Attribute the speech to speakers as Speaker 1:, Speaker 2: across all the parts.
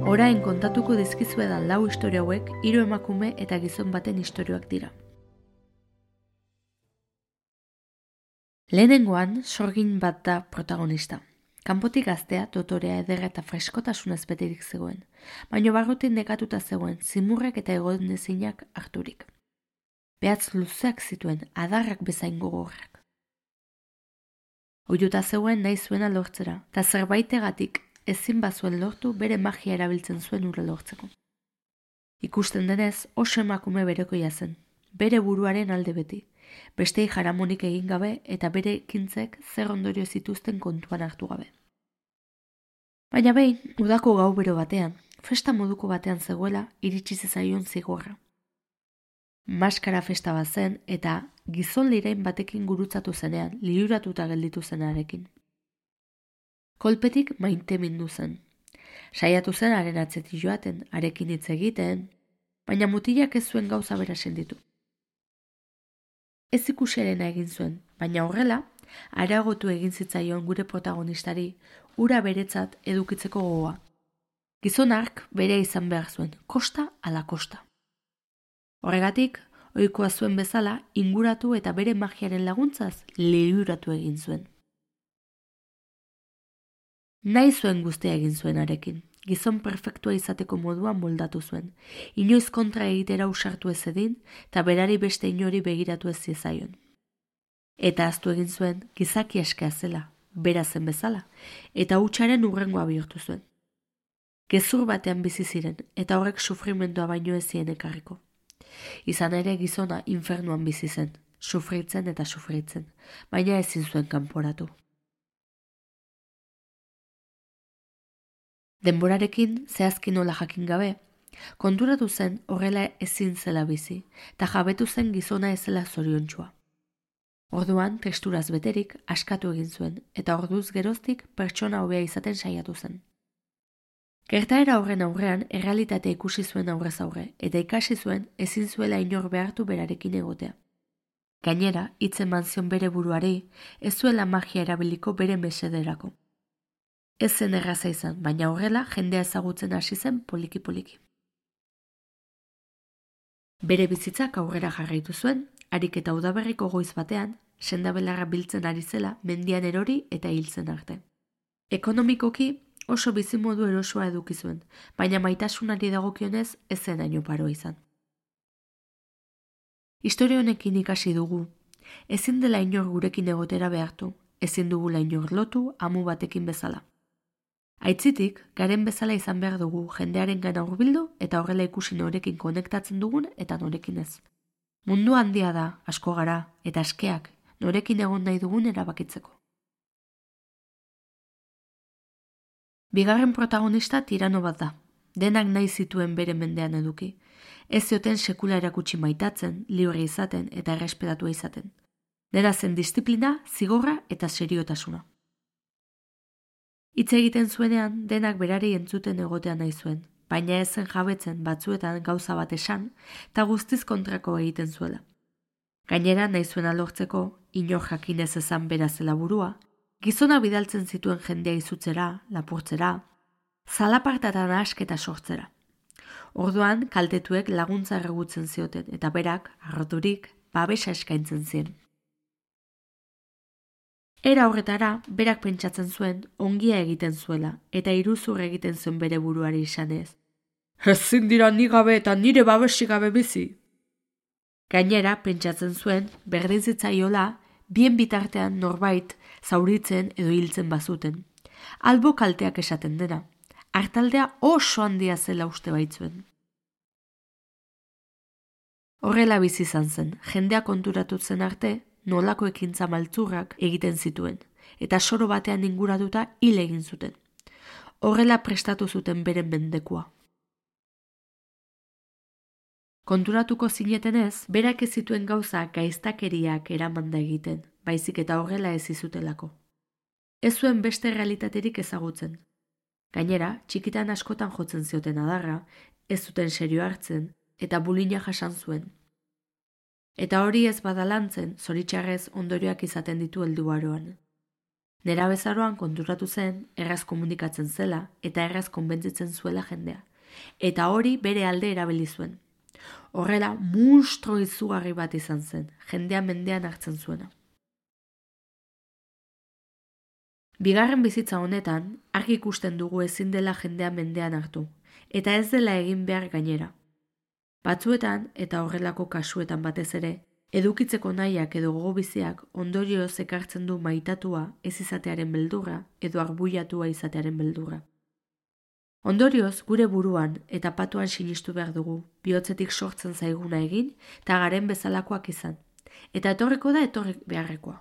Speaker 1: Orain kontatuko dizkizuedan 4 istorio hauek 3 emakume eta gizon baten istorioak dira. Lehenengoan, sorgin bat da protagonista. Kanpotik gaztea, dotorea, ederra eta freskotasunez beterik zegoen, baina barrutin nekatuta zegoen zimurrek eta egonezinak harturik. Behatz luzeak zituen, adarrak bezain gogorrak. Oiuta zegoen nahi zuena lortzera, eta zerbaitegatik ezin bazuen lortu bere magia erabiltzen zuen ura lortzeko. Ikusten denez, oso emakume berekoia zen, bere buruaren alde beti, bestei jaramonik egin gabe eta bere ekintzek zer ondorio zituzten kontuan hartu gabe. Baina behin, udako gau bero batean, festa moduko batean zegoela iritsi zaion zigorra. Maskara festa bat zen eta gizon lirain batekin gurutzatu zenean, liluratuta gelditu zenarekin. Kolpetik maite mindu zen. Saiatu zen haren atzetik joaten, harekin hitz egiten, baina mutilak ez zuen gauza bera senditu. Ez ikusiarena egin zuen, baina horrela, areagotu egin zitzaion gure protagonistari ura beretzat edukitzeko gogoa. Gizonak bere izan behar zuen, kosta ala kosta. Horregatik, ohikoa zuen bezala, inguratu eta bere magiaren laguntzaz liluratu egin zuen. Nahi zuen guztia egin zuen arekin. Gizon perfektua izateko moduan moldatu zuen. Inoiz kontra egitera usartu ez edin, eta berari beste inori begiratu ez ziezaion. Eta ahaztu egin zuen, gizaki eskea zela, bera zen bezala, eta hutsaren urrengoa bihurtu zuen. Gezur batean bizi ziren, eta horrek sufrimendua baino ez zien ekarriko. Izan ere gizona infernuan bizi zen, sufritzen eta sufritzen, baina ezin zuen kanporatu. Denborarekin, zehazki nola jakin gabe, konturatu zen horrela ezin zela bizi, eta jabetu zen gizona ezela zoriontsua. Orduan, tristuraz beterik, askatu egin zuen, eta orduz geroztik pertsona hobea izaten saiatu zen. Gertaera horren aurrean, errealitatea ikusi zuen aurrez aurre, eta ikasi zuen ezin zuela inor behartu berarekin egotea. Gainera, hitz eman zion bere buruari, ez zuela magia erabiliko bere mesederako. Ez zen erraza izan, baina horrela jendea ezagutzen hasi zen poliki-poliki. Bere bizitzak aurrera jarraitu zuen, harik eta udaberriko goiz batean, sendabelarra biltzen ari zela mendian erori eta hiltzen arte. Ekonomikoki oso bizimodu erosoa eduki zuen, baina maitasunari dagokionez ez zen haino paroa izan. Historia honekin ikasi dugu, ezin dela inor gurekin egotera behartu, ezin dugula inor lotu amu batekin bezala. Aitzitik, garen bezala izan behar dugu jendearen gana hurbildu eta horrela ikusi norekin konektatzen dugun eta norekin ez. Mundu handia da, asko gara, eta askeak, norekin egon nahi dugun erabakitzeko. Bigarren protagonista tirano bat da. Denak nahi zituen bere mendean eduki. Ez zioten sekula erakutsi maitatzen, libre izaten eta errespetatua izaten. Dena zen disiplina, zigorra eta seriotasuna. Hitz egiten zuenean, denak berari entzuten egotea nahi zuen, baina ez zen jabetzen batzuetan gauza bat esan, eta guztiz kontrako egiten zuela. Gainera, nahi zuena lortzeko, inor jakinez ezan bera zela burua, gizona bidaltzen zituen jendea izutzera, lapurtzera, zalapartatan asketa sortzera. Orduan, kaltetuek laguntza erregutzen zioten, eta berak, harroturik, babesa eskaintzen zien. Era horretara, berak pentsatzen zuen, ongia egiten zuela, eta iruzur egiten zuen bere buruari izanez. Ezin dira ni gabe eta nire babesik gabe bizi. Gainera, pentsatzen zuen, berdin zitzaiola, bien bitartean norbait zauritzen edo hiltzen bazuten. Albo kalteak esaten dena. Hartaldea oso handia zela uste baitzuen. Horrela bizi izan zen, jendea konturatu zen arte, nolako ekintza maltzurrak egiten zituen, eta soro batean inguratuta hil egin zuten. Horrela prestatu zuten beren mendekua. Konturatuko zinetenez, berak ez zituen gauza gaiztakeriak eramanda egiten, baizik eta horrela ez izutelako. Ez zuen beste realitaterik ezagutzen. Gainera, txikitan askotan jotzen zioten adarra, ez zuten serio hartzen, eta bulina jasan zuen. Eta hori ez badalantzen, zoritxarrez ondorioak izaten ditu helduaroan. Nerabezaroan konturatu zen erraz komunikatzen zela eta erraz konbentzitzen zuela jendea. Eta hori bere alde erabili zuen. Horrela, munstro izugarri bat izan zen, jendea mendean hartzen zuena. Bigarren bizitza honetan, argi ikusten dugu ezin dela jendea mendean hartu, eta ez dela egin behar gainera. Batzuetan, eta horrelako kasuetan batez ere, edukitzeko nahiak edo gogobiziak ondorioz ekartzen du maitatua ez izatearen beldurra edo arbuiatua izatearen beldurra. Ondorioz, gure buruan eta patuan sinistu behar dugu, bihotzetik sortzen zaiguna egin eta garen bezalakoak izan, eta etorriko da etorri beharrekoa.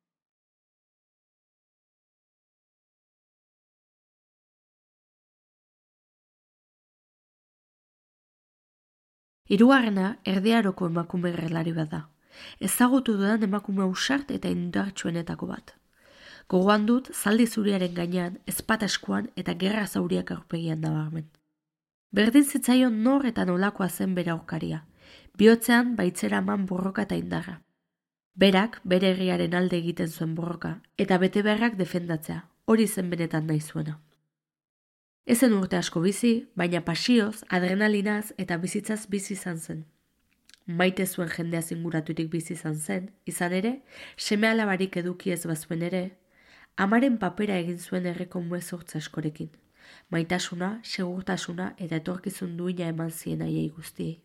Speaker 1: Hirugarrena, Erdi Aroko emakume gerlari bat da. Ezagutu dudan emakume ausart eta indartsuenetako bat. Gogoan dut, zaldi zuriaren gainean, ezpata eskuan eta gerra zauriak aurpegian nabarmen. Berdin zitzaion nor eta nolakoa zen bere aurkaria. Bihotzean baitzera eman borroka eta indarra. Berak, bere herriaren alde egiten zuen borroka, eta bete beharrak defendatzea, hori zen benetan nahi zuena. Ezen urte asko bizi, baina pasioz, adrenalinaz eta bizitzaz bizi izan zen. Maite zuen jendea inguraturik bizi izan zen, izan ere, seme alabarik eduki ez bazuen ere, amaren papera egin zuen herriko muezurtza askorekin. Maitasuna, segurtasuna eta etorkizun duina eman zien haiei guztiei.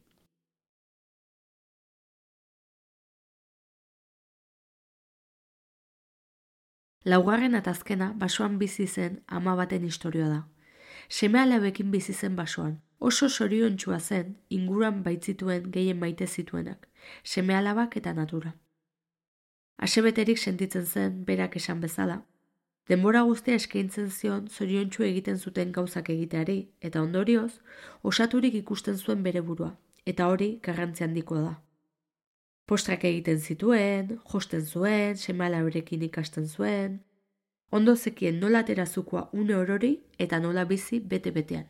Speaker 1: Laugarren eta azkena basoan bizi zen ama baten istorioa da. Seme-alabekin bizi zen basoan. Oso zoriontsua zen inguruan baitzituen gehien maite zituenak, seme-alabak eta natura. Asebeterik sentitzen zen berak esan bezala. Denbora guztia eskaintzen zion zoriontsu egiten zuten gauzak egiteari eta ondorioz osaturik ikusten zuen bere burua, eta hori garrantzi handikoa da. Postrak egiten zituen, josten zuen, seme-alaberekin ikasten zuen, ondo zekien nola aterazukoa une orori eta nola bizi bete-betean.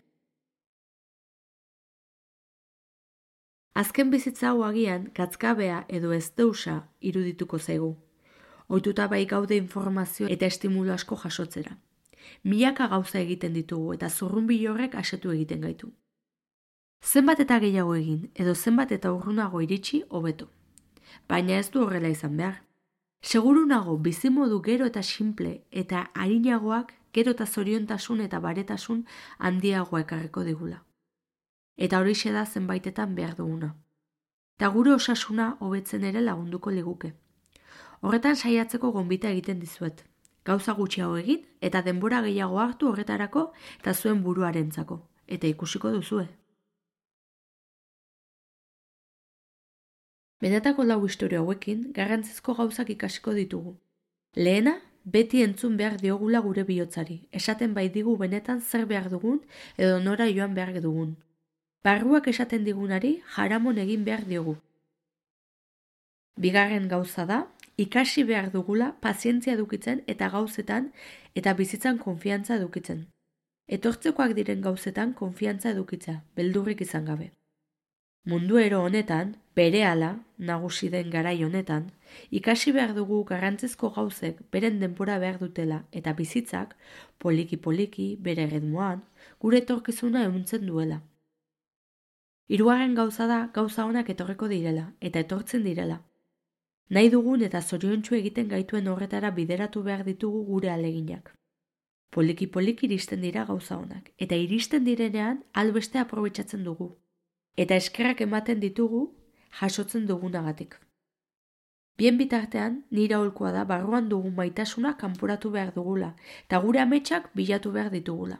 Speaker 1: Azken bizitza hau agian gatzkabea edo ez deusa irudituko zaigu. Ohituta bai gaude informazio eta estimulu asko jasotzera. Milaka gauza egiten ditugu eta zurrunbilo horrek asetu egiten gaitu. Zenbat eta gehiago egin edo zenbat eta urrunago iritsi hobeto. Baina ez du horrela izan behar. Seguru nago bizimodu gero eta simple eta arinagoak gero eta zoriontasun eta baretasun handiagoa ekarriko digula. Eta horixe da zenbaitetan behar duguna. Eta gure osasuna hobetzen ere lagunduko liguke. Horretan saiatzeko gonbita egiten dizuet. Gauza gutxiago egin eta denbora gehiago hartu horretarako eta zuen buruarentzako. Eta ikusiko duzue. Benetako lau historia hauekin garrantzizko gauzak ikasiko ditugu. Lehena, beti entzun behar diogula gure bihotzari, esaten bai digu benetan zer behar dugun edo nora joan behar dugun. Barruak esaten digunari jaramon egin behar diogu. Bigarren gauza da, ikasi behar dugula pazientzia edukitzen eta gauzetan eta bizitzan konfiantza edukitzen. Etortzekoak diren gauzetan konfiantza edukitza, beldurrik izan gabe. Munduero honetan, berehala, nagusi den garai honetan, ikasi behar dugu garrantzizko gauzek beren denbora behar dutela eta bizitzak, poliki-poliki, bere ritmoan, gure etorkizuna ehuntzen duela. Hirugarren gauza da gauza onak etorriko direla eta etortzen direla. Nahi dugun eta zoriontsu egiten gaituen horretara bideratu behar ditugu gure aleginak. Poliki-poliki iristen dira gauza onak eta iristen direnean albeste aprobetxatzen dugu. Eta eskerrak ematen ditugu jasotzen dugunagatik. Bien bitartean, nire aholkoa da barruan dugun maitasuna kanporatu behar dugula eta gure ametsak bilatu behar ditugula.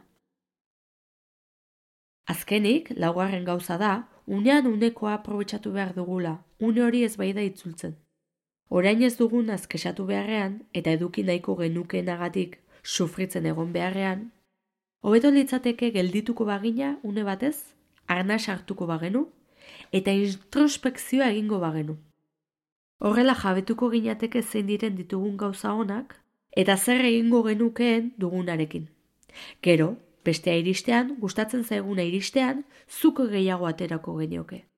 Speaker 1: Azkenik, laugarren gauza da, unean unekoa aprobetxatu behar dugula, une hori ez bai da itzultzen. Orain ez dugun azkesatu beharrean eta eduki nahiko genukeenagatik sufritzen egon beharrean, hobeto litzateke geldituko bagina une batez, arnas hartuko bagenu, eta introspekzioa egingo bagenu. Horrela jabetuko ginateke zein diren ditugun gauza onak, eta zer egingo genukeen dugunarekin. Gero, bestea iristean, gustatzen zaiguna iristean, zuko gehiago aterako genioke.